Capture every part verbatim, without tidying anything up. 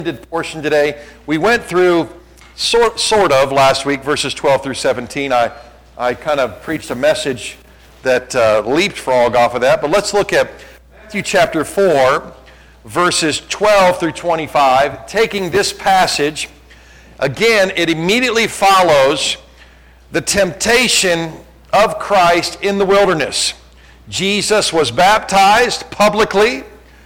Portion today. We went through sort, sort of last week, verses twelve through seventeen. I, I kind of preached a message that uh, leapfrog off of that, but let's look at Matthew chapter four, verses twelve through twenty-five. Taking this passage, again, it immediately follows the temptation of Christ in the wilderness. Jesus was baptized publicly.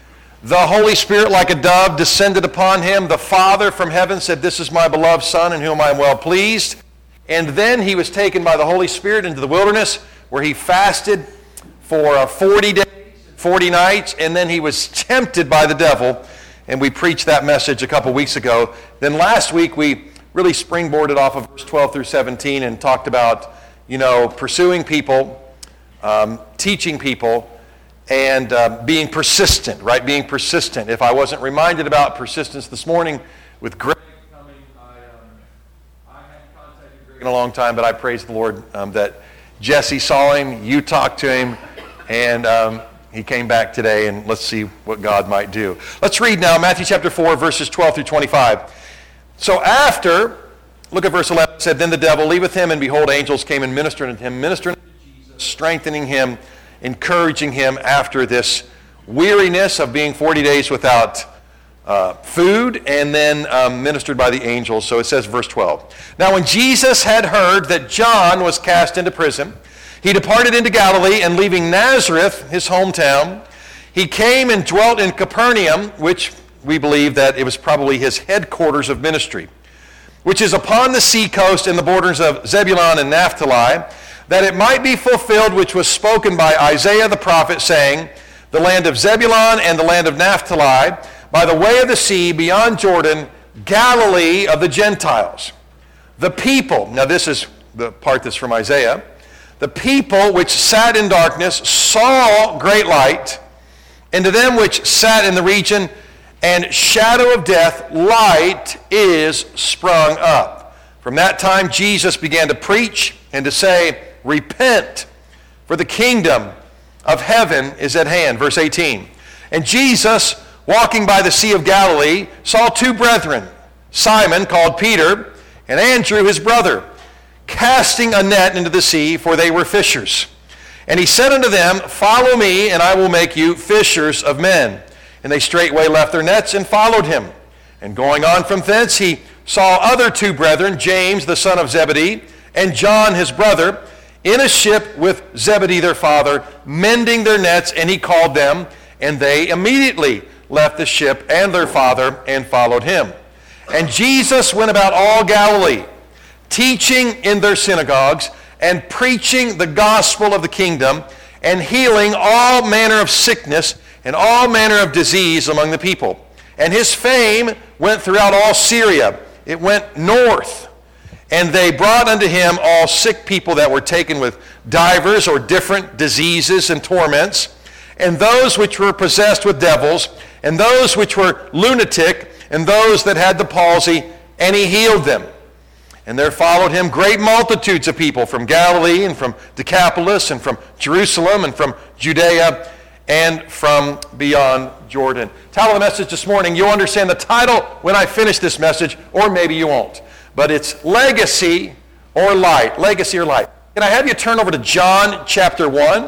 The Holy Spirit, like a dove, descended upon him. The Father from heaven said, "This is my beloved Son, in whom I am well pleased." And then he was taken by the Holy Spirit into the wilderness, where he fasted for uh, forty days, forty nights, and then he was tempted by the devil. And we preached that message a couple weeks ago. Then last week we really springboarded off of verse twelve through seventeen and talked about, you know, pursuing people, um, teaching people, and uh, being persistent, right? Being persistent. If I wasn't reminded about persistence this morning with Greg coming, I, um, I hadn't contacted Greg in a long time, but I praise the Lord um, that Jesse saw him, you talked to him, and um, he came back today, and let's see what God might do. Let's read now Matthew chapter four, verses twelve through twenty-five. So after, look at verse eleven, it said, "Then the devil leaveth him, and behold, angels came and ministered unto him, ministering unto Jesus, strengthening him, encouraging him after this weariness of being forty days without uh, food, and then um, ministered by the angels." So it says, verse twelve. "Now when Jesus had heard that John was cast into prison, he departed into Galilee, and leaving Nazareth, his hometown, he came and dwelt in Capernaum," which we believe that it was probably his headquarters of ministry, "which is upon the sea coast in the borders of Zebulun and Naphtali, that it might be fulfilled which was spoken by Isaiah the prophet, saying, The land of Zebulun and the land of Naphtali, by the way of the sea, beyond Jordan, Galilee of the Gentiles. The people," now this is the part that's from Isaiah, "the people which sat in darkness saw great light, and to them which sat in the region and shadow of death, light is sprung up. From that time Jesus began to preach and to say, Repent, for the kingdom of heaven is at hand." Verse eighteen. "And Jesus, walking by the Sea of Galilee, saw two brethren, Simon, called Peter, and Andrew his brother, casting a net into the sea, for they were fishers. And he said unto them, Follow me, and I will make you fishers of men. And they straightway left their nets and followed him. And going on from thence, he saw other two brethren, James the son of Zebedee, and John his brother, in a ship with Zebedee their father, mending their nets, and he called them, and they immediately left the ship and their father and followed him. And Jesus went about all Galilee, teaching in their synagogues, and preaching the gospel of the kingdom, and healing all manner of sickness and all manner of disease among the people. And his fame went throughout all Syria. It went north. And they brought unto him all sick people that were taken with divers or different diseases and torments, and those which were possessed with devils, and those which were lunatic, and those that had the palsy, and he healed them. And there followed him great multitudes of people from Galilee, and from Decapolis, and from Jerusalem, and from Judea, and from beyond Jordan." Title of the message this morning, you'll understand the title when I finish this message, or maybe you won't. But it's Legacy or Light. Legacy or Light. Can I have you turn over to John chapter one?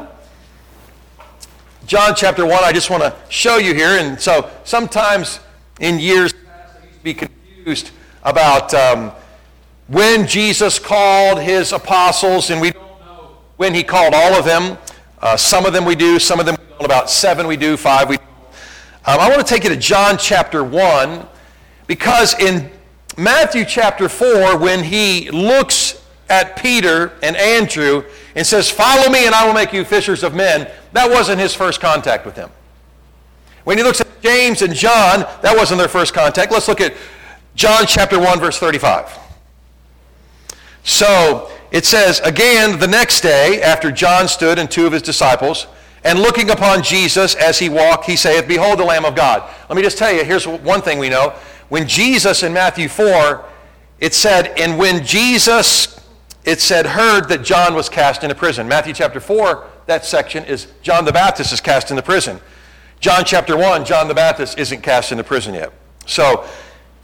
John chapter one, I just want to show you here. And so sometimes in years past, I used to be confused about um, when Jesus called his apostles, and we don't know when he called all of them. Uh, some of them we do, some of them we don't. About seven we do, five we don't. Um, I want to take you to John chapter one, because in Matthew chapter four, when he looks at Peter and Andrew and says, "Follow me and I will make you fishers of men," that wasn't his first contact with them. When he looks at James and John, that wasn't their first contact. Let's look at John chapter one, verse thirty-five. So it says, "Again, the next day, after John stood and two of his disciples, and looking upon Jesus as he walked, he saith, Behold the Lamb of God." Let me just tell you, here's one thing we know. When Jesus in Matthew four, it said, and when Jesus, it said, heard that John was cast into prison. Matthew chapter four, that section is John the Baptist is cast into prison. John chapter one, John the Baptist isn't cast into prison yet. So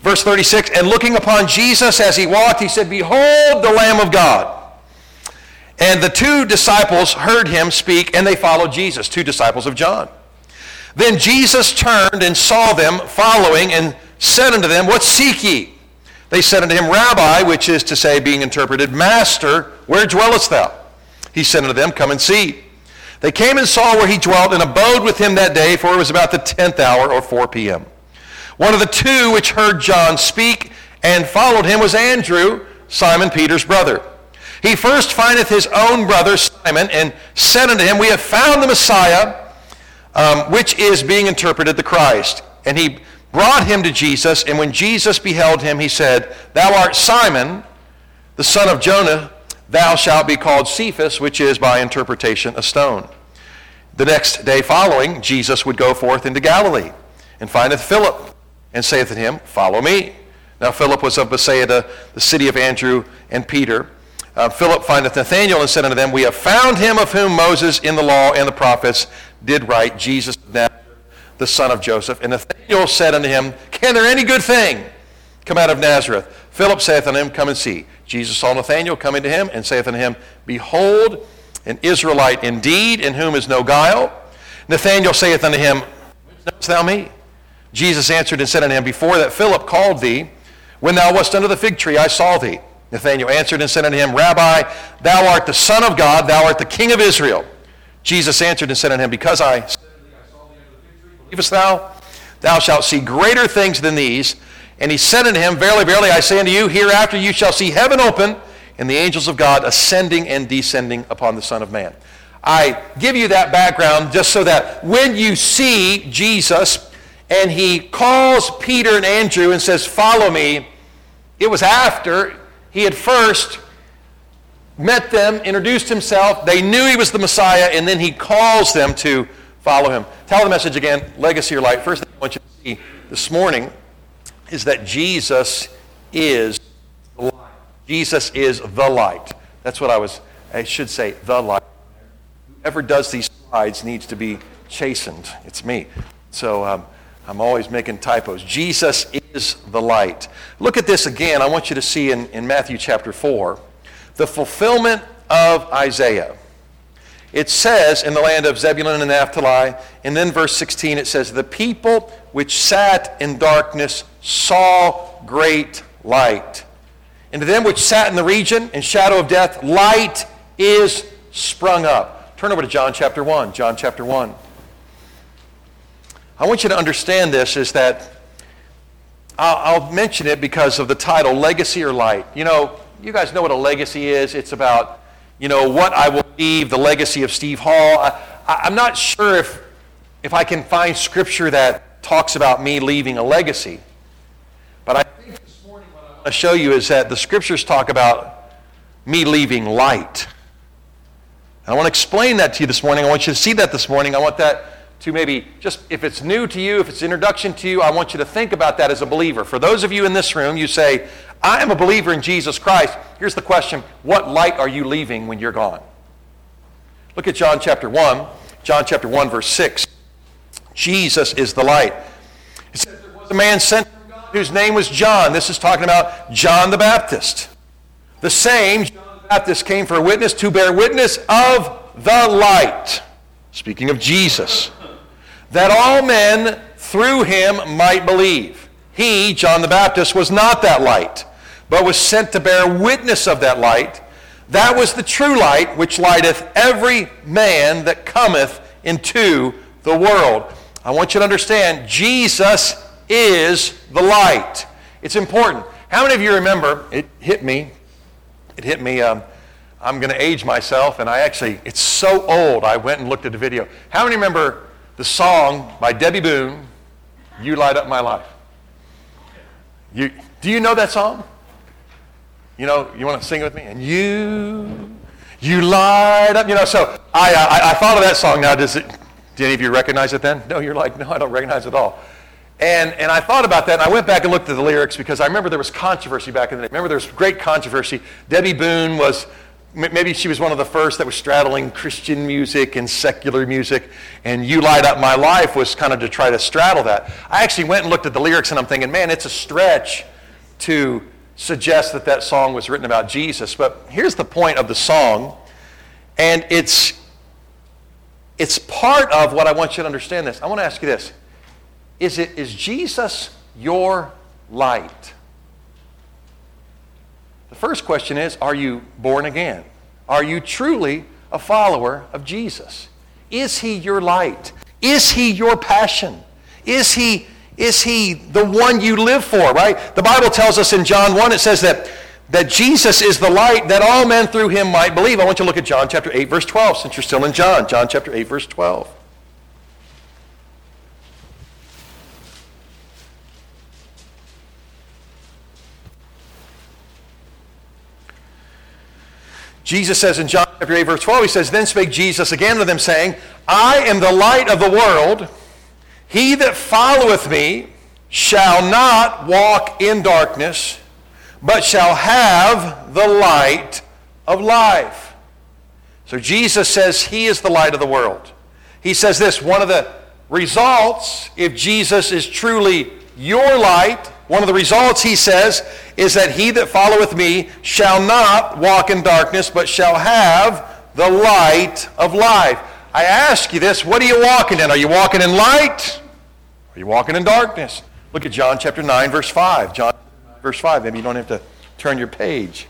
Verse thirty-six, and looking upon Jesus as he walked, he said, behold the Lamb of God. And the two disciples heard him speak, and they followed Jesus, two disciples of John. Then Jesus turned and saw them following, and said unto them, what seek ye? They said unto him, Rabbi, which is to say, being interpreted, Master, where dwellest thou? He said unto them, come and see. They came and saw where he dwelt, and abode with him that day, for it was about the tenth hour, or four p.m. One of the two which heard John speak and followed him was Andrew, Simon Peter's brother. He first findeth his own brother Simon, and said unto him, we have found the Messiah, um, which is being interpreted the Christ. And he brought him to Jesus, and when Jesus beheld him, he said, thou art Simon, the son of Jonah, thou shalt be called Cephas, which is by interpretation a stone. The next day following, Jesus would go forth into Galilee, and findeth Philip, and saith unto him, follow me. Now Philip was of Bethsaida, the city of Andrew and Peter. Uh, Philip findeth Nathanael, and said unto them, we have found him of whom Moses in the law and the prophets did write, Jesus of Nazareth, the son of Joseph. And Nathanael said unto him, can there any good thing come out of Nazareth? Philip saith unto him, come and see. Jesus saw Nathanael coming to him, and saith unto him, behold, an Israelite indeed, in whom is no guile. Nathanael saith unto him, whence knowest thou me? Jesus answered and said unto him, before that Philip called thee, when thou wast under the fig tree, I saw thee. Nathanael answered and said unto him, Rabbi, thou art the Son of God, thou art the King of Israel. Jesus answered and said unto him, because I said unto thee, I saw thee under the fig tree, believest thou? Thou shalt see greater things than these. And he said unto him, verily, verily, I say unto you, hereafter you shall see heaven open, and the angels of God ascending and descending upon the Son of Man. I give you that background just so that when you see Jesus, and he calls Peter and Andrew and says, follow me, it was after he had first met them, introduced himself, they knew he was the Messiah, and then he calls them to follow him. Tell the message again, legacy or light. First thing I want you to see this morning is that Jesus is the light. Jesus is the light. That's what I was, I should say, the light. Whoever does these slides needs to be chastened. It's me. So um, I'm always making typos. Jesus is the light. Look at this again. I want you to see in, in Matthew chapter four, the fulfillment of Isaiah. It says in the land of Zebulun and Naphtali, and then verse sixteen it says, the people which sat in darkness saw great light. And to them which sat in the region and shadow of death, light is sprung up. Turn over to John chapter one. John chapter one. I want you to understand this is that I'll, I'll mention it because of the title, Legacy or Light. You know, you guys know what a legacy is. It's about, you know, what I will leave, the legacy of Steve Hall. I, I, I'm not sure if, if I can find scripture that talks about me leaving a legacy. But I think this morning what I want to show you is that the scriptures talk about me leaving light. And I want to explain that to you this morning. I want you to see that this morning. I want that to maybe just, if it's new to you, if it's an introduction to you, I want you to think about that as a believer. For those of you in this room, you say, I am a believer in Jesus Christ. Here's the question, what light are you leaving when you're gone? Look at John chapter one. John chapter one, verse six. Jesus is the light. It says there was a man sent from God whose name was John. This is talking about John the Baptist. The same John the Baptist came for a witness, to bear witness of the light. Speaking of Jesus. That all men through him might believe. He, John the Baptist, was not that light, but was sent to bear witness of that light. That was the true light, which lighteth every man that cometh into the world. I want you to understand, Jesus is the light. It's important. How many of you remember, it hit me, it hit me, um, I'm going to age myself, and I actually, it's so old, I went and looked at the video. How many remember the song by Debbie Boone, You Light Up My Life? You, do you know that song? You know, you want to sing it with me? And you, you light up, you know, so I, I, I thought of that song. Now, does it, did any of you recognize it then? No, you're like, no, I don't recognize it at all. And, and I thought about that, and I went back and looked at the lyrics because I remember there was controversy back in the day. Remember there was great controversy. Debbie Boone was maybe she was one of the first that was straddling Christian music and secular music, and You Light Up My Life was kind of to try to straddle that. I actually went and looked at the lyrics, and I'm thinking, man, it's a stretch to suggest that that song was written about Jesus. But here's the point of the song, and it's it's part of what I want you to understand this. I want to ask you this. Is it is Jesus your light? The first question is, are you born again? Are you truly a follower of Jesus? Is he your light? Is he your passion? Is he, is he the one you live for, right? The Bible tells us in John one, it says that, that Jesus is the light that all men through him might believe. I want you to look at John chapter eight, verse twelve, since you're still in John. John chapter eight, verse twelve. Jesus says in John chapter eight, verse twelve, he says, Then spake Jesus again to them, saying, I am the light of the world. He that followeth me shall not walk in darkness, but shall have the light of life. So Jesus says he is the light of the world. He says this, one of the results, if Jesus is truly your light, one of the results, he says, is that he that followeth me shall not walk in darkness, but shall have the light of life. I ask you this, what are you walking in? Are you walking in light? Are you walking in darkness? Look at John chapter nine, verse five. John verse five, maybe you don't have to turn your page.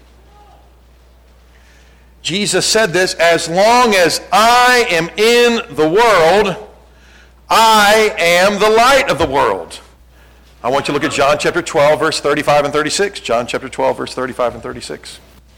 Jesus said this, as long as I am in the world, I am the light of the world. I want you to look at John chapter twelve, verse thirty-five and thirty-six. John chapter twelve, verse thirty-five and thirty-six.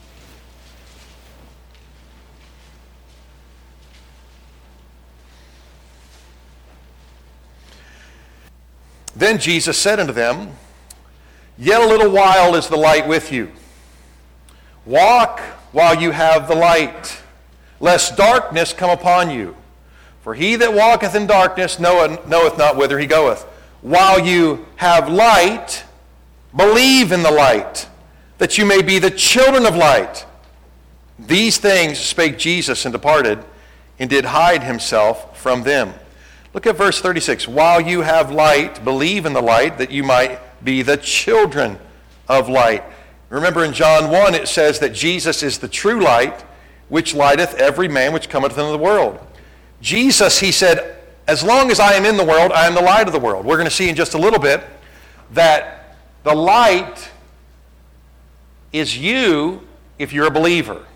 Then Jesus said unto them, Yet a little while is the light with you. Walk while you have the light, lest darkness come upon you. For he that walketh in darkness knoweth, knoweth not whither he goeth. While you have light, believe in the light, that you may be the children of light. These things spake Jesus and departed, and did hide himself from them. Look at verse thirty-six. While you have light, believe in the light, that you might be the children of light. Remember in John one, it says that Jesus is the true light, which lighteth every man which cometh into the world. Jesus, he said, as long as I am in the world, I am the light of the world. We're going to see in just a little bit that the light is you if you're a believer.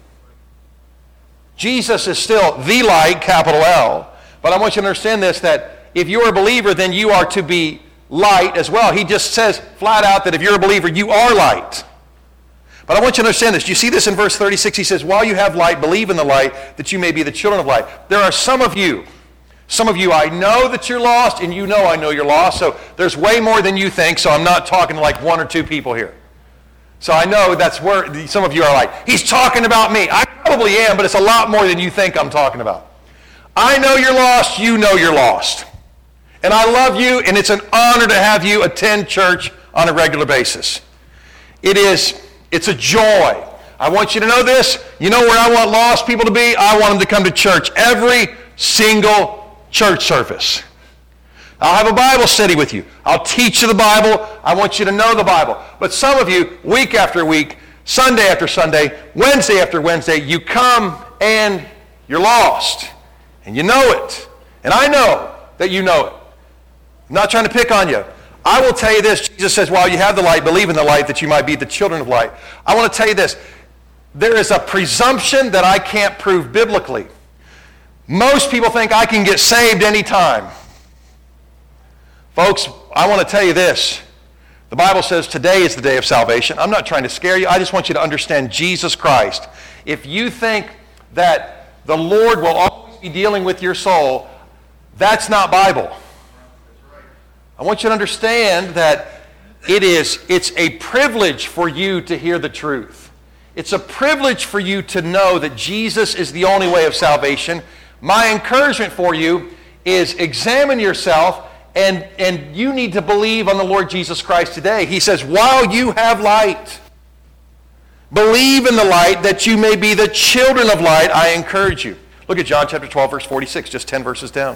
Jesus is still the light, capital L. But I want you to understand this, that if you're a believer, then you are to be light as well. He just says flat out that if you're a believer, you are light. But I want you to understand this. Do you see this in verse thirty-six? He says, while you have light, believe in the light, that you may be the children of light. There are some of you, some of you, I know that you're lost, and you know I know you're lost, so there's way more than you think, so I'm not talking to like one or two people here. So I know that's where some of you are like, he's talking about me. I probably am, but it's a lot more than you think I'm talking about. I know you're lost, you know you're lost. And I love you, and it's an honor to have you attend church on a regular basis. It is, it's a joy. I want you to know this. You know where I want lost people to be? I want them to come to church every single church service. I'll have a Bible study with you. I'll teach you the Bible. I want you to know the Bible. But some of you, week after week, Sunday after Sunday, Wednesday after Wednesday, you come and you're lost. And you know it. And I know that you know it. I'm not trying to pick on you. I will tell you this. Jesus says, while you have the light, believe in the light, that you might be the children of light. I want to tell you this. There is a presumption that I can't prove biblically. Most people think I can get saved anytime. Folks, I want to tell you this. The Bible says today is the day of salvation. I'm not trying to scare you. I just want you to understand Jesus Christ. If you think that the Lord will always be dealing with your soul, that's not Bible. I want you to understand that it is, it's a privilege for you to hear the truth. It's a privilege for you to know that Jesus is the only way of salvation. My encouragement for you is examine yourself, and, and you need to believe on the Lord Jesus Christ today. He says, while you have light, Believe in the light that you may be the children of light, I encourage you. Look at John chapter twelve, verse forty-six, just ten verses down.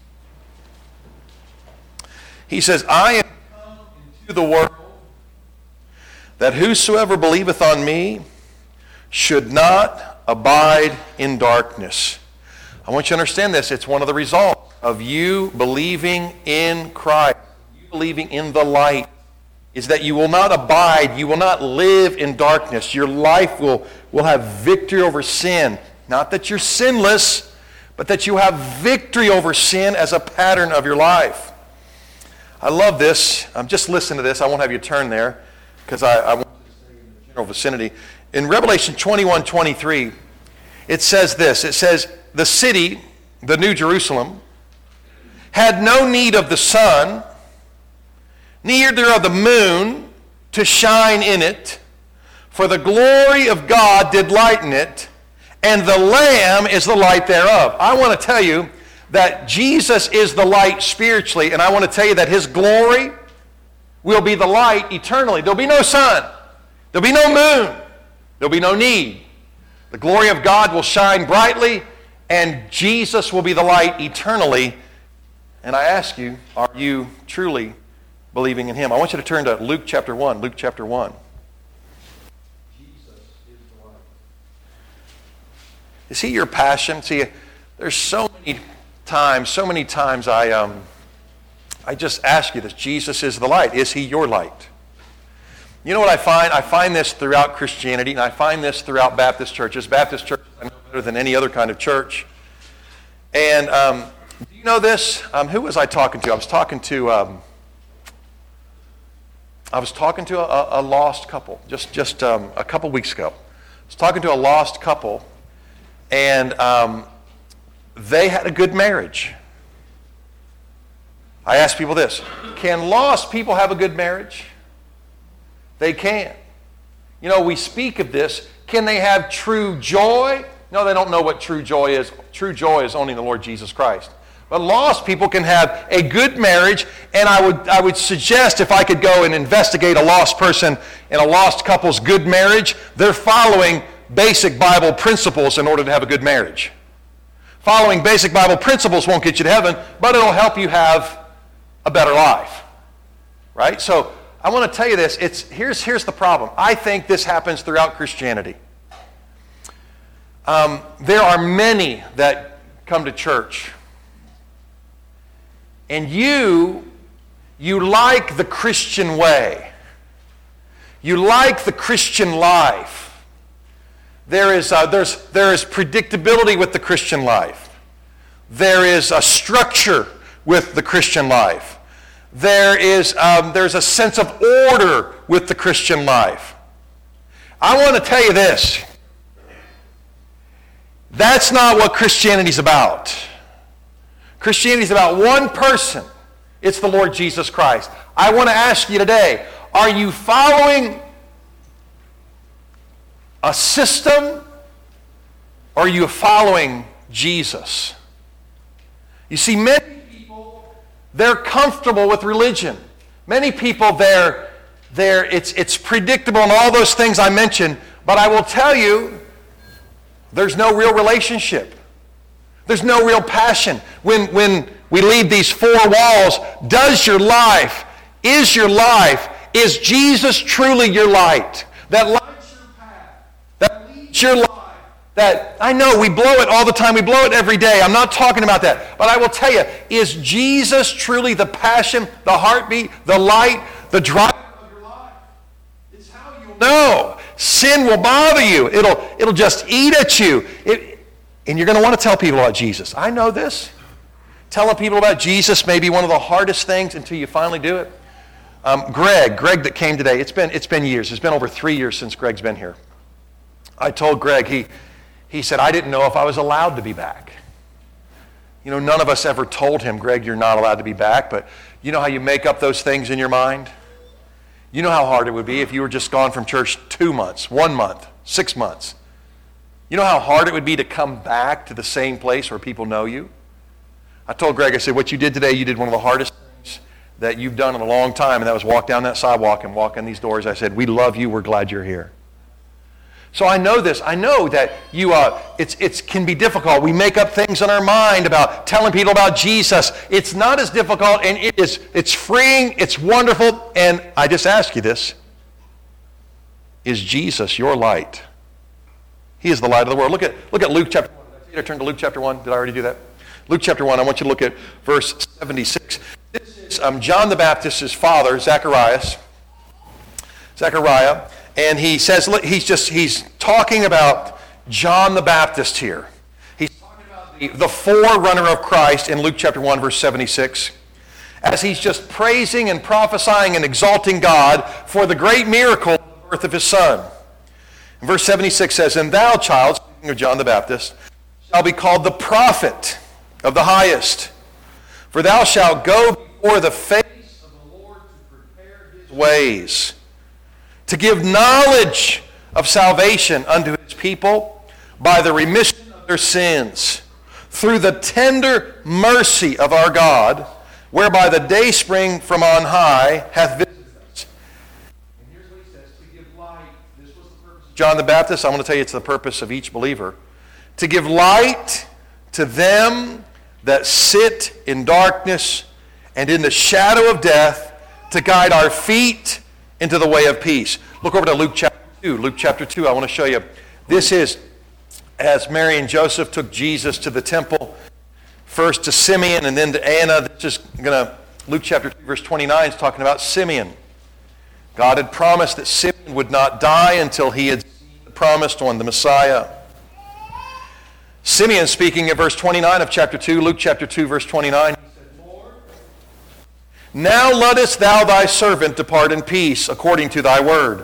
He says, I am come into the world that whosoever believeth on me should not abide in darkness. I want you to understand this. It's one of the results of you believing in Christ, you believing in the light, is that you will not abide, you will not live in darkness. Your life will, will have victory over sin. Not that you're sinless, but that you have victory over sin as a pattern of your life. I love this. Um, just listen to this. I won't have you turn there because I, I want to stay in the general vicinity. In Revelation twenty-one twenty-three, it says this. It says, the city, the New Jerusalem, had no need of the sun, neither of the moon to shine in it, for the glory of God did lighten it, and the Lamb is the light thereof. I want to tell you that Jesus is the light spiritually, and I want to tell you that his glory will be the light eternally. There'll be no sun. There'll be no moon. There'll be no need. The glory of God will shine brightly, and Jesus will be the light eternally. And I ask you, are you truly believing in him? I want you to turn to Luke chapter one. Luke chapter one. Jesus is the light. Is he your passion? See, there's so many times, so many times I, um, I just ask you this. Jesus is the light. Is he your light? You know what I find? I find this throughout Christianity, and I find this throughout Baptist churches. Baptist churches I know better than any other kind of church. And um, do you know this? Um, who was I talking to? I was talking to um, I was talking to a, a lost couple just just um, a couple weeks ago. I was talking to a lost couple, and um, they had a good marriage. I ask people this: can lost people have a good marriage? They can. You know, we speak of this. Can they have true joy? No, they don't know what true joy is. True joy is only in the Lord Jesus Christ. But lost people can have a good marriage, and I would I would suggest if I could go and investigate a lost person and a lost couple's good marriage, they're following basic Bible principles in order to have a good marriage. Following basic Bible principles won't get you to heaven, but it'll help you have a better life. Right? So I want to tell you this. It's here's here's the problem. I think this happens throughout Christianity. Um, there are many that come to church, and you you like the Christian way. You like the Christian life. There is uh, there's there is predictability with the Christian life. There is a structure with the Christian life. There is um, there's a sense of order with the Christian life. I want to tell you this. That's not what Christianity is about. Christianity is about one person. It's the Lord Jesus Christ. I want to ask you today, are you following a system, or are you following Jesus? You see, many people, they're comfortable with religion. Many people, they're, they're, it's, it's predictable and all those things I mentioned, but I will tell you, there's no real relationship. There's no real passion. When, when we leave these four walls, does your life, is your life, is Jesus truly your light? That lights your path, that leads your life, that, I know we blow it all the time, we blow it every day. I'm not talking about that. But I will tell you, is Jesus truly the passion, the heartbeat, the light, the drive of your life? It's how you'll know. Sin will bother you. It'll, it'll just eat at you. It, and you're going to want to tell people about Jesus. I know this. Telling people about Jesus may be one of the hardest things until you finally do it. Um, Greg, Greg that came today, it's been, it's been years. It's been over three years since Greg's been here. I told Greg, he, he said, I didn't know if I was allowed to be back. You know, none of us ever told him, Greg, you're not allowed to be back. But you know how you make up those things in your mind? You know how hard it would be if you were just gone from church two months, one month, six months. You know how hard it would be to come back to the same place where people know you? I told Greg, I said, what you did today, you did one of the hardest things that you've done in a long time, and that was walk down that sidewalk and walk in these doors. I said, we love you, we're glad you're here. So I know this. I know that you, uh, it's, it's can be difficult. We make up things in our mind about telling people about Jesus. It's not as difficult, and it is, it's freeing, it's wonderful. And I just ask you this. Is Jesus your light? He is the light of the world. Look at, look at Luke chapter one. Did I turn to Luke chapter one? Did I already do that? Luke chapter one, I want you to look at verse seventy-six. This is um, John the Baptist's father, Zacharias. Zechariah. And he says, look, he's just, he's talking about John the Baptist here. He's talking about the, the forerunner of Christ in Luke chapter one, verse seventy-six. As he's just praising and prophesying and exalting God for the great miracle of the birth of his son. And verse seventy-six says, "And thou, child," speaking of John the Baptist, "shall be called the prophet of the highest. For thou shalt go before the face of the Lord to prepare his ways, to give knowledge of salvation unto his people by the remission of their sins, through the tender mercy of our God, whereby the dayspring from on high hath visited us." And here's what he says, to give light. This was the purpose of John the Baptist. I want to tell you it's the purpose of each believer. To give light to them that sit in darkness and in the shadow of death, to guide our feet into the way of peace. Look over to Luke chapter two. Luke chapter two, I want to show you. This is as Mary and Joseph took Jesus to the temple, first to Simeon and then to Anna. This is going to, Luke chapter two, verse twenty-nine is talking about Simeon. God had promised that Simeon would not die until he had seen the promised one, the Messiah. Simeon, speaking at verse twenty-nine of chapter two, Luke chapter two, verse twenty-nine, he said, "Lord, now lettest thou thy servant depart in peace, according to thy word.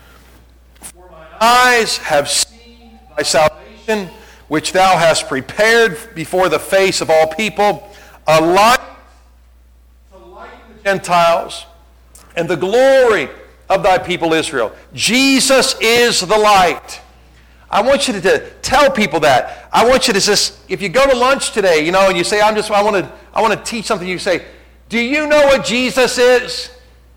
For mine eyes have seen thy salvation, which thou hast prepared before the face of all people, a light to lighten the Gentiles, and the glory of thy people Israel." Jesus is the light. I want you to, to tell people that. I want you to just, if you go to lunch today, you know, and you say, I'm just, I want to, I want to teach something, you say, "Do you know what Jesus is?"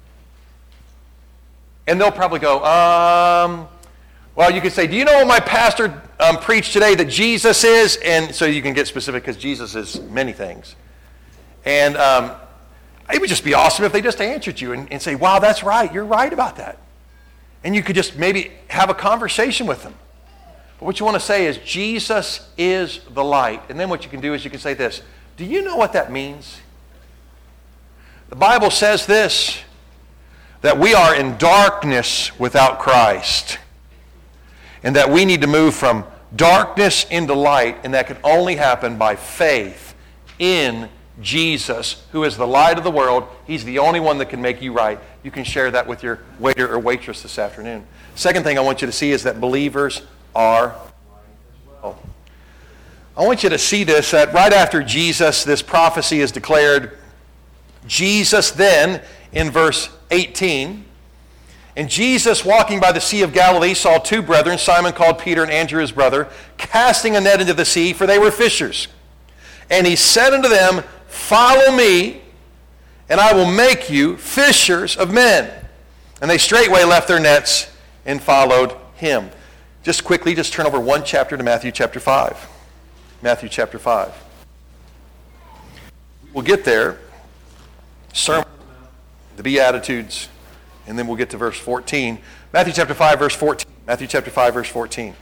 And they'll probably go, um, well, you could say, "Do you know what my pastor um, preached today that Jesus is?" And so you can get specific because Jesus is many things. And um, it would just be awesome if they just answered you and, and say, "Wow, that's right. You're right about that." And you could just maybe have a conversation with them. But what you want to say is, Jesus is the light. And then what you can do is you can say this, "Do you know what that means?" The Bible says this, that we are in darkness without Christ. And that we need to move from darkness into light, and that can only happen by faith in Jesus, who is the light of the world. He's the only one that can make you right. You can share that with your waiter or waitress this afternoon. Second thing I want you to see is that believers are light as well. I want you to see this, that right after Jesus, this prophecy is declared. Jesus then, in verse eighteen, "And Jesus, walking by the Sea of Galilee, saw two brethren, Simon called Peter and Andrew his brother, casting a net into the sea, for they were fishers. And he said unto them, Follow me, and I will make you fishers of men. And they straightway left their nets and followed him." Just quickly, just turn over one chapter to Matthew chapter five. Matthew chapter five. We'll get there. Sermon, the Beatitudes, and then we'll get to verse fourteen. Matthew chapter five, verse fourteen. Matthew chapter five, verse fourteen.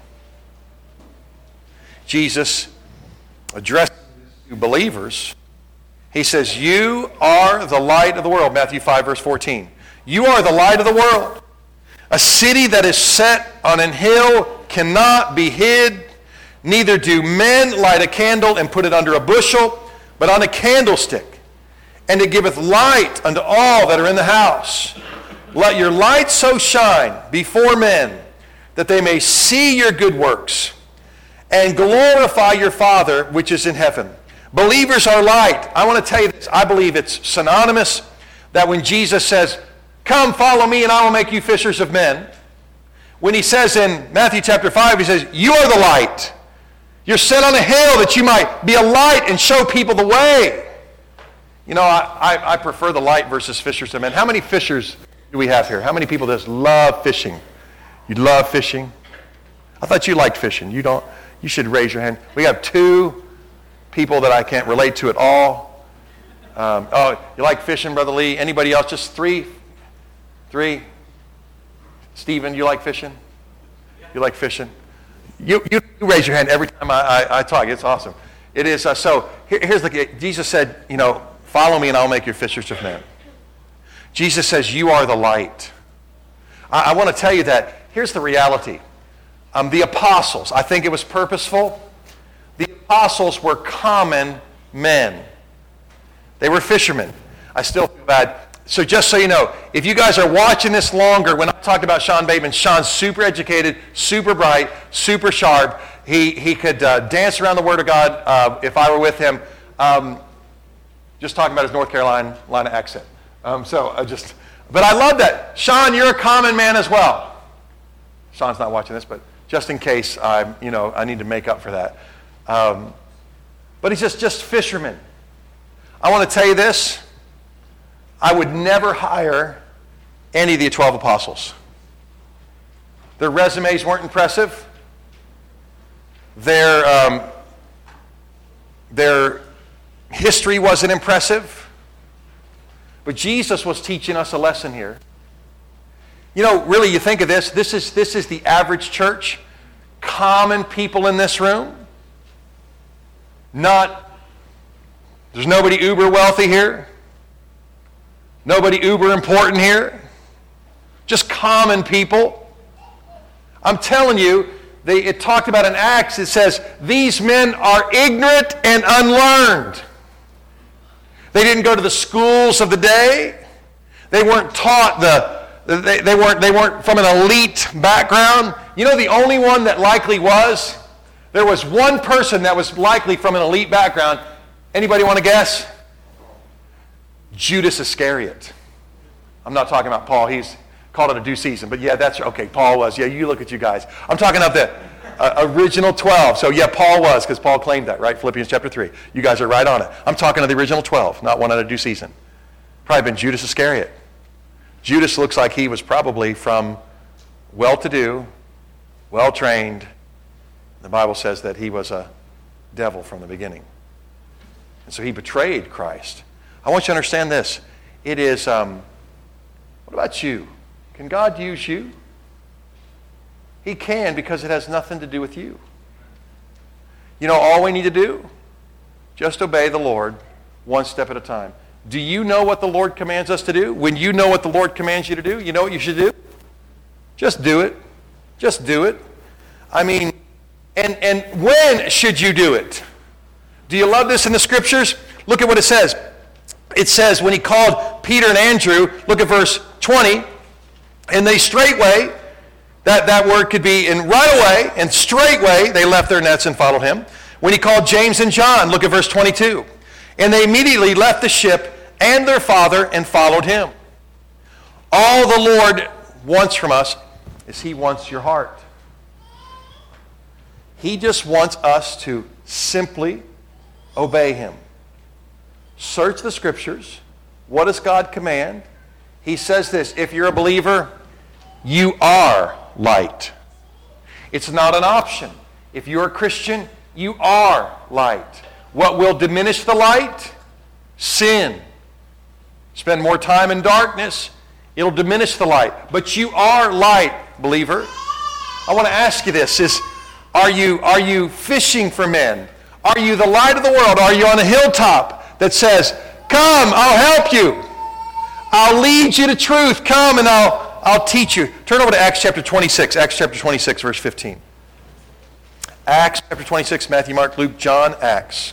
Jesus addressing to believers. He says, "You are the light of the world." Matthew five, verse fourteen. "You are the light of the world. A city that is set on an hill cannot be hid. Neither do men light a candle and put it under a bushel, but on a candlestick. And it giveth light unto all that are in the house. Let your light so shine before men, that they may see your good works, and glorify your Father which is in heaven." Believers are light. I want to tell you this. I believe it's synonymous that when Jesus says, "Come, follow me, and I will make you fishers of men," when he says in Matthew chapter five, he says, "You are the light. You're set on a hill that you might be a light and show people the way." You know, I, I, I prefer the light versus fishers of men. How many fishers do we have here? How many people just love fishing? You love fishing? I thought you liked fishing. You don't. You should raise your hand. We have two people that I can't relate to at all. Um, oh, you like fishing, Brother Lee? Anybody else? Just three? Three? Stephen, you like fishing? You like fishing? You, you, you raise your hand every time I, I, I talk. It's awesome. It is. Uh, so here, here's the, Jesus said, you know, follow me and I'll make you fishers of men. Jesus says, you are the light. I, I want to tell you that. Here's the reality. Um, the apostles, I think it was purposeful. The apostles were common men. They were fishermen. I still feel bad. So just so you know, if you guys are watching this longer, when I talked about Sean Bateman, Sean's super educated, super bright, super sharp. He, he could uh, dance around the Word of God uh, if I were with him. Um, just talking about his North Carolina accent. Um, so I just, but I love that. Sean, you're a common man as well. Sean's not watching this, but just in case I, you know, I need to make up for that. Um, but he's just, just fishermen. I want to tell you this. I would never hire any of the twelve apostles. Their resumes weren't impressive. Their, um, their history wasn't impressive. But Jesus was teaching us a lesson here. You know, really, you think of this. This is, this is the average church. Common people in this room. Not, there's nobody uber wealthy here. Nobody uber important here. Just common people. I'm telling you, they, it talked about in Acts, it says, these men are ignorant and unlearned. They didn't go to the schools of the day. They weren't taught the, they, they, weren't, they weren't from an elite background. You know the only one that likely was? There was one person that was likely from an elite background. Anybody want to guess? Judas Iscariot. I'm not talking about Paul. He's called it a due season. But yeah, that's, okay, Paul was. Yeah, you look at you guys. I'm talking about the uh, original twelve. So yeah, Paul was, because Paul claimed that, right? Philippians chapter three. You guys are right on it. I'm talking to the original twelve, not one at a due season. Probably been Judas Iscariot. Judas looks like he was probably from well-to-do, well-trained. The Bible says that he was a devil from the beginning. And so he betrayed Christ. I want you to understand this. It is, um, what about you? Can God use you? He can, because it has nothing to do with you. You know, all we need to do, just obey the Lord one step at a time. Do you know what the Lord commands us to do? When you know what the Lord commands you to do, you know what you should do? Just do it. Just do it. I mean, and, and when should you do it? Do you love this in the Scriptures? Look at what it says. It says when he called Peter and Andrew, look at verse twenty, and they straightway, that, that word could be in right away, and straightway they left their nets and followed him. When he called James and John, look at verse twenty-two, and they immediately left the ship and their father and followed him. All the Lord wants from us is he wants your heart. He just wants us to simply obey him. Search the Scriptures. What does God command? He says this, if you're a believer, you are light. It's not an option. If you're a Christian, you are light. What will diminish the light? Sin. Spend more time in darkness, it'll diminish the light. But you are light, believer. I want to ask you this, is, are you, are you fishing for men? Are you the light of the world? Are you on a hilltop that says, come, I'll help you. I'll lead you to truth. Come and I'll, I'll teach you. Turn over to Acts chapter twenty-six. Acts chapter twenty-six, verse fifteen. Acts chapter twenty-six, Matthew, Mark, Luke, John, Acts.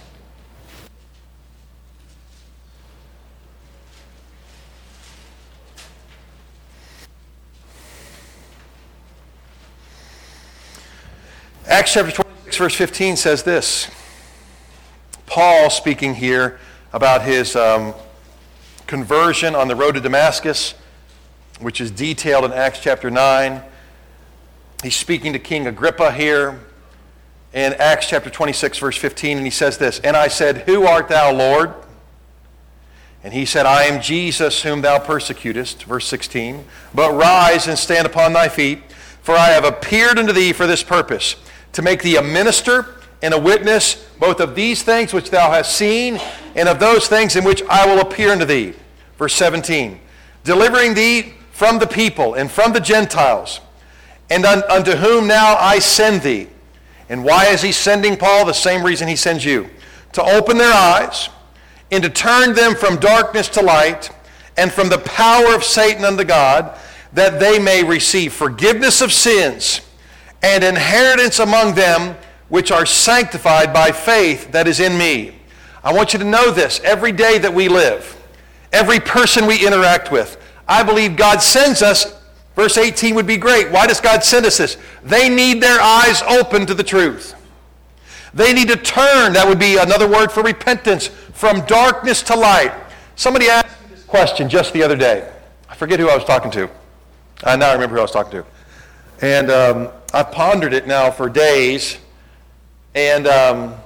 Acts chapter twenty-six, verse fifteen says this. Paul speaking here about his um, conversion on the road to Damascus, which is detailed in Acts chapter nine. He's speaking to King Agrippa here in Acts chapter twenty-six, verse fifteen, and he says this, and I said, who art thou, Lord? And he said, I am Jesus whom thou persecutest, verse sixteen, but rise and stand upon thy feet, For I have appeared unto thee for this purpose, to make thee a minister and a witness both of these things which thou hast seen, and of those things in which I will appear unto thee. Verse seventeen, delivering thee from the people and from the Gentiles, and un- unto whom now I send thee. And why is he sending Paul? The same reason he sends you. To open their eyes, and to turn them from darkness to light, and from the power of Satan unto God, that they may receive forgiveness of sins and inheritance among them which are sanctified by faith that is in me. I want you to know this. Every day that we live, every person we interact with, I believe God sends us. Verse eighteen would be great. Why does God send us this? They need their eyes open to the truth. They need to turn, that would be another word for repentance, from darkness to light. Somebody asked me this question just the other day. I forget who I was talking to. Uh, now I remember who I was talking to. And um, I've pondered it now for days. And um,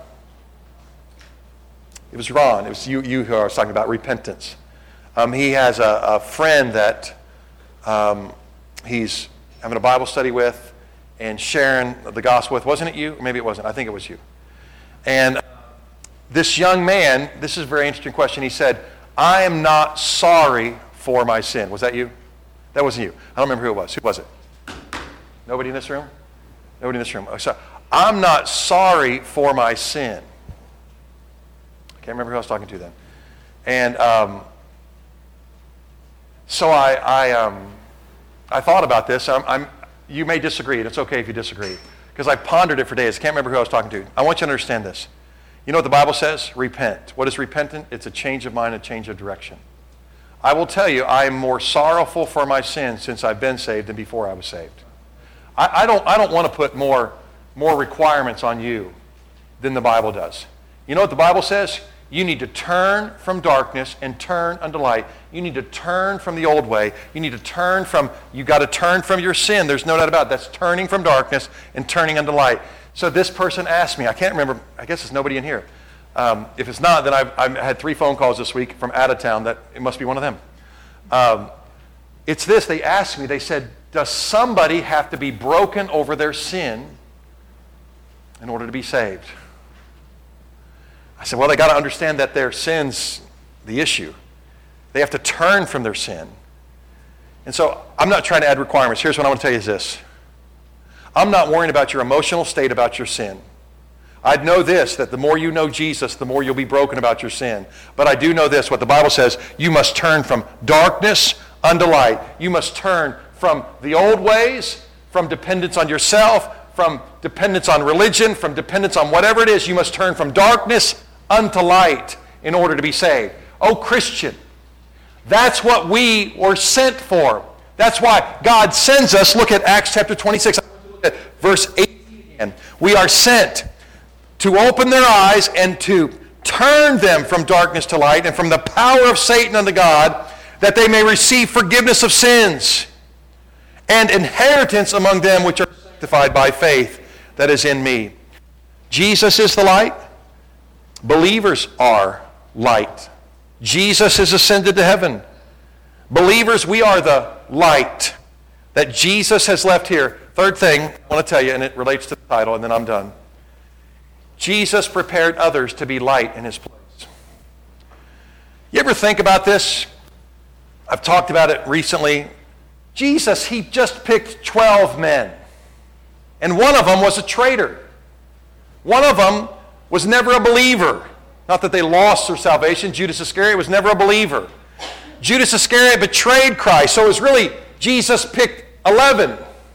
it was Ron. It was you, you who I was talking about, repentance. Um, he has a, a friend that um, he's having a Bible study with and sharing the gospel with. Wasn't it you? Or maybe it wasn't. I think it was you. And this young man, this is a very interesting question. He said, I am not sorry for my sin. Was that you? That wasn't you. I don't remember who it was. Who was it? Nobody in this room? Nobody in this room. Oh, so I'm not sorry for my sin. I can't remember who I was talking to then. And um, so I, I, um, I thought about this. I'm, I'm, you may disagree, and it's okay if you disagree, because I pondered it for days. I can't remember who I was talking to. I want you to understand this. You know what the Bible says? Repent. What is repentant? It's a change of mind, a change of direction. I will tell you, I am more sorrowful for my sins since I've been saved than before I was saved. I, I don't, I don't want to put more, more requirements on you than the Bible does. You know what the Bible says? You need to turn from darkness and turn unto light. You need to turn from the old way. You need to turn from, you got to turn from your sin. There's no doubt about it. That's turning from darkness and turning unto light. So this person asked me, I can't remember, I guess there's nobody in here. Um, if it's not, then I've, I've had three phone calls this week from out of town that it must be one of them. Um, it's this, they asked me, they said, does somebody have to be broken over their sin in order to be saved? I said, well, they got to understand that their sin's the issue. They have to turn from their sin. And so I'm not trying to add requirements. Here's what I want to tell you is this. I'm not worrying about your emotional state about your sin. I'd know this, that the more you know Jesus, the more you'll be broken about your sin. But I do know this, what the Bible says, you must turn from darkness unto light. You must turn from the old ways, from dependence on yourself, from dependence on religion, from dependence on whatever it is. You must turn from darkness unto light in order to be saved. Oh, Christian, that's what we were sent for. That's why God sends us. Look at Acts chapter twenty-six. Look at verse eighteen again. We are sent to open their eyes and to turn them from darkness to light and from the power of Satan unto God, that they may receive forgiveness of sins and inheritance among them which are sanctified by faith that is in me. Jesus is the light. Believers are light. Jesus is ascended to heaven. Believers, we are the light that Jesus has left here. Third thing I want to tell you, and it relates to the title, and then I'm done. Jesus prepared others to be light in his place. You ever think about this? I've talked about it recently. Jesus, he just picked twelve men. And one of them was a traitor. One of them was never a believer. Not that they lost their salvation. Judas Iscariot was never a believer. Judas Iscariot betrayed Christ. So it was really, Jesus picked eleven.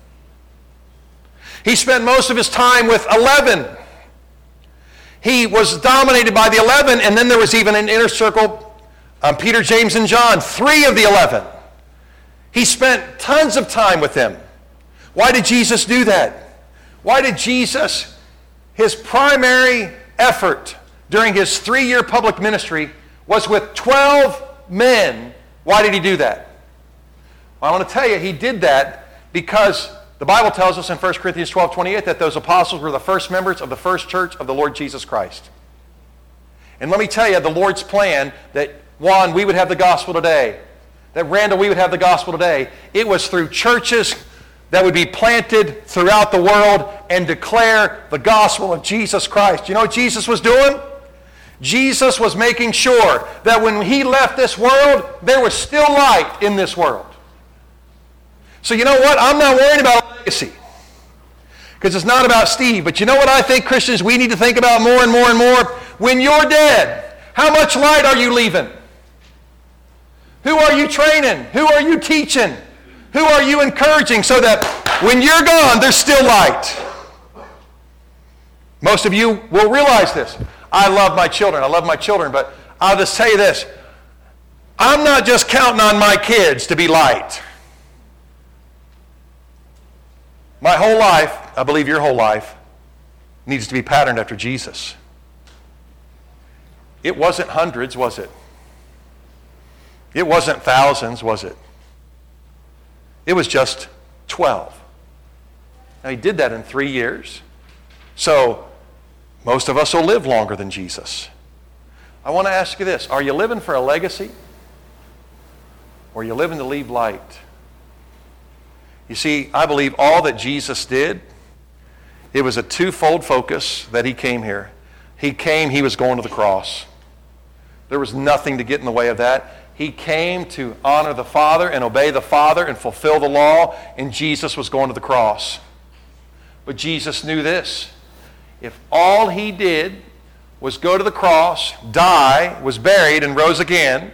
He spent most of his time with eleven. He was dominated by the eleven, and then there was even an inner circle, um, Peter, James, and John, three of the eleven. He spent tons of time with them. Why did Jesus do that? Why did Jesus, his primary effort during his three-year public ministry was with twelve men? Why did he do that? Well, I want to tell you, he did that because the Bible tells us in First Corinthians twelve twenty-eight that those apostles were the first members of the first church of the Lord Jesus Christ. And let me tell you, the Lord's plan that, Juan, we would have the gospel today, that Randall, we would have the gospel today, it was through churches that would be planted throughout the world and declare the gospel of Jesus Christ. You know what Jesus was doing? Jesus was making sure that when he left this world, there was still light in this world. So you know what? I'm not worried about legacy, because it's not about Steve. But you know what I think, Christians, we need to think about more and more and more? When you're dead, how much light are you leaving? Who are you training? Who are you teaching? Who are you encouraging so that when you're gone, there's still light? Most of you will realize this. I love my children. I love my children, but I'll just tell you this. I'm not just counting on my kids to be light. My whole life, I believe your whole life, needs to be patterned after Jesus. It wasn't hundreds, was it? It wasn't thousands, was it? It was just twelve. Now, he did that in three years. So, most of us will live longer than Jesus. I want to ask you this. Are you living for a legacy? Or are you living to leave light? You see, I believe all that Jesus did, it was a twofold focus that he came here. He came, he was going to the cross. There was nothing to get in the way of that. He came to honor the Father and obey the Father and fulfill the law, and Jesus was going to the cross. But Jesus knew this. If all he did was go to the cross, die, was buried, and rose again,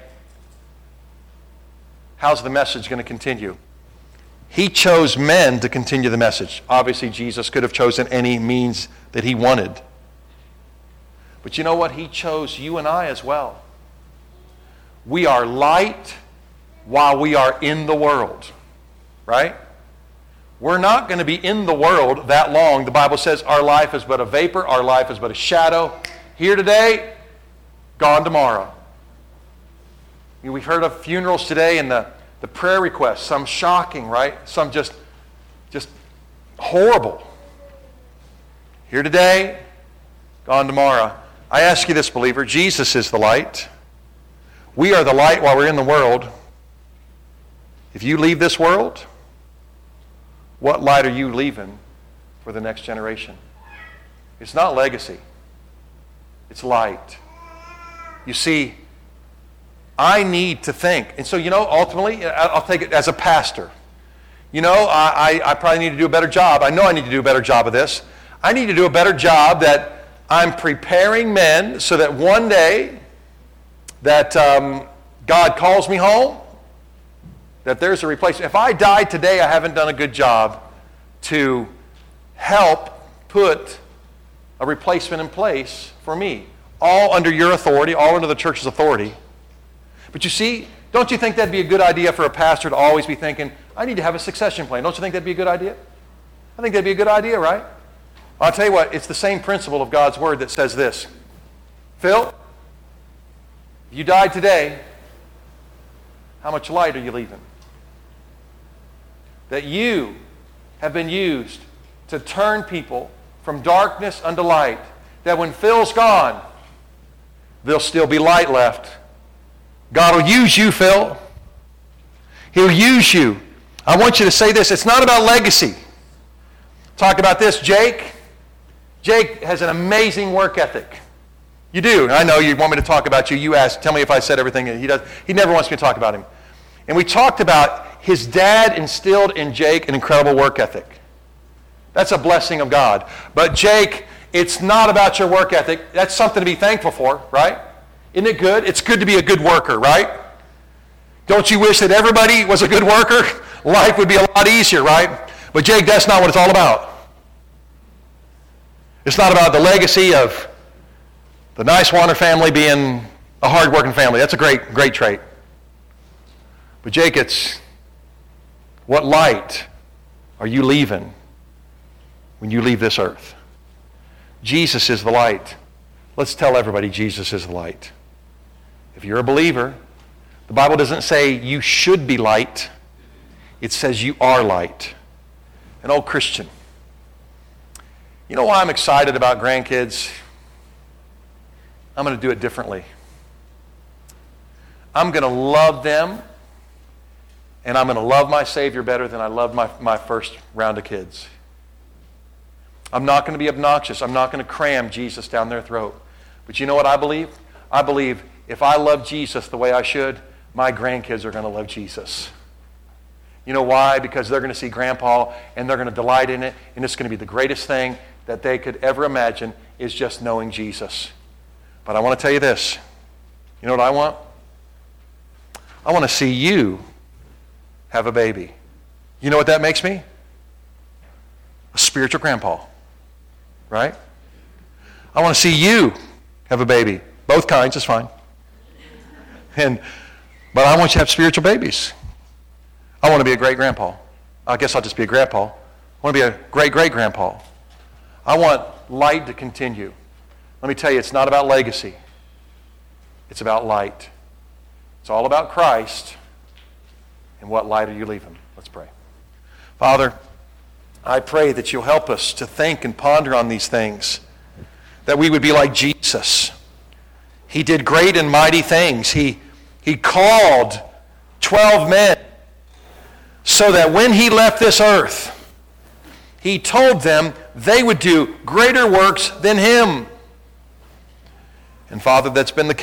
how's the message going to continue? He chose men to continue the message. Obviously, Jesus could have chosen any means that he wanted. But you know what? He chose you and I as well. We are light while we are in the world, right? We're not going to be in the world that long. The Bible says our life is but a vapor, our life is but a shadow. Here today, gone tomorrow. You know, we've heard of funerals today and the, the prayer requests, some shocking, right? Some just, just horrible. Here today, gone tomorrow. I ask you this, believer, Jesus is the light. We are the light while we're in the world. If you leave this world, what light are you leaving for the next generation? It's not legacy. It's light. You see, I need to think. And so, you know, ultimately, I'll take it as a pastor. You know, I, I, I probably need to do a better job. I know I need to do a better job of this. I need to do a better job that I'm preparing men so that one day that um, God calls me home, that there's a replacement. If I die today, I haven't done a good job to help put a replacement in place for me, all under your authority, all under the church's authority. But you see, don't you think that'd be a good idea for a pastor to always be thinking, I need to have a succession plan? Don't you think that'd be a good idea? I think that'd be a good idea, right? I'll tell you what, it's the same principle of God's Word that says this. Phil, if you died today, how much light are you leaving? That you have been used to turn people from darkness unto light. That when Phil's gone, there'll still be light left. God will use you, Phil. He'll use you. I want you to say this. It's not about legacy. Talk about this, Jake. Jake has an amazing work ethic. You do. I know you want me to talk about you. You asked, tell me if I said everything. He does. He never wants me to talk about him. And we talked about his dad instilled in Jake an incredible work ethic. That's a blessing of God. But Jake, it's not about your work ethic. That's something to be thankful for, right? Isn't it good? It's good to be a good worker, right? Don't you wish that everybody was a good worker? Life would be a lot easier, right? But Jake, that's not what it's all about. It's not about the legacy of the Nice Warner family being a hard-working family. That's a great, great trait. But Jake, it's what light are you leaving when you leave this earth? Jesus is the light. Let's tell everybody Jesus is the light. If you're a believer, the Bible doesn't say you should be light. It says you are light. An old Christian. You know why I'm excited about grandkids? I'm going to do it differently. I'm going to love them, And I'm going to love my Savior better than I loved my, my first round of kids. I'm not going to be obnoxious. I'm not going to cram Jesus down their throat. But you know what I believe? I believe if I love Jesus the way I should, my grandkids are going to love Jesus. You know why? Because they're going to see Grandpa and they're going to delight in it, and it's going to be the greatest thing that they could ever imagine is just knowing Jesus. But I want to tell you this. You know what I want? I want to see you have a baby. You know what that makes me? A spiritual grandpa. Right? I want to see you have a baby. Both kinds is fine. And but I want you to have spiritual babies. I want to be a great grandpa. I guess I'll just be a grandpa. I want to be a great great grandpa. I want light to continue. Let me tell you, it's not about legacy. It's about light. It's all about Christ. And what light are you leaving? Let's pray. Father, I pray that you'll help us to think and ponder on these things, that we would be like Jesus. He did great and mighty things. He, he called twelve men so that when he left this earth, he told them they would do greater works than him. And Father, that's been the case.